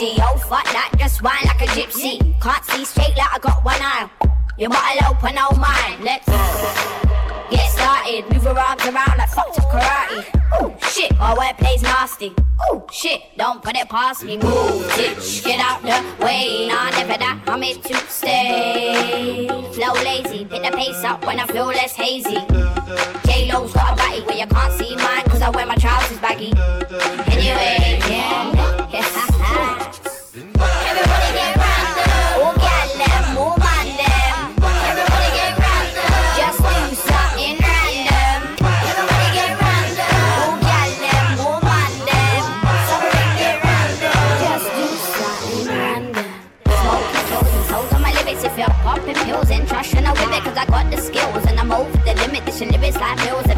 tipsy. Oh fuck that, just whine like a gypsy. Can't see straight like I got one eye. Your bottle open, oh mine. Let's get started. Move your arms around like fuck to karate. Ooh, shit, my wordplay's nasty. Ooh, shit, don't put it past me. Move, bitch, get out the way. Nah, never that, I'm here to stay. Flow lazy, pick the pace up when I feel less hazy. J-Lo's got a body where you can't see mine, cause I wear my trousers baggy. Anyway, yeah. Everybody get random. Oh, gal them, oh, man them. Everybody get random. Just do something random. Everybody get random. Oh, gal them, oh, man them. Something get random. Just do something random. Smoking pills and souls on my lyrics. If you're popping pills and trashing, I whip it, cause I got the skills and I'm over the limit. Dishing lyrics like pills.